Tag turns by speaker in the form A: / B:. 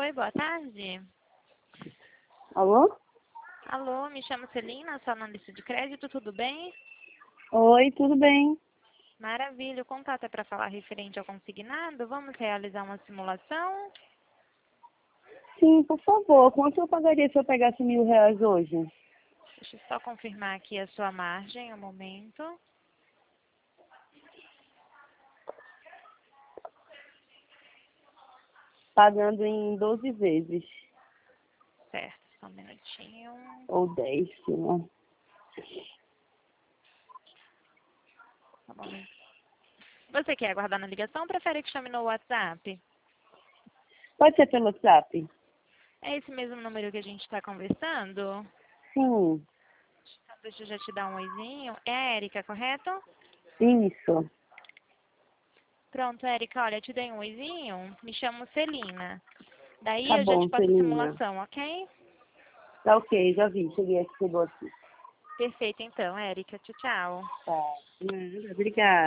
A: Oi, boa tarde.
B: Alô?
A: Alô, me chamo Celina, sou analista de crédito, tudo bem?
B: Oi, tudo bem?
A: Maravilha, o contato é para falar referente ao consignado. Vamos realizar uma simulação?
B: Sim, por favor. Quanto eu pagaria se eu pegasse R$ 1.000 hoje?
A: Deixa eu só confirmar aqui a sua margem, um momento.
B: Pagando em 12 vezes.
A: Certo, só um minutinho.
B: Ou 10, sei lá.
A: Só um momento. Você quer aguardar na ligação ou prefere que chame no WhatsApp?
B: Pode ser pelo WhatsApp?
A: É esse mesmo número que a gente está conversando?
B: Sim,
A: Então, deixa eu já te dar um oizinho. É a Érica, correto?
B: isso.
A: Pronto, Érica, olha, te dei um oizinho. Me chamo Celina. Daí
B: Tá
A: eu já te
B: bom,
A: passo a
B: Celina.
A: simulação, ok?
B: Tá ok, já vi. Chegou aqui.
A: Perfeito, então, Érica. Tchau, tchau.
B: Tá. Obrigada.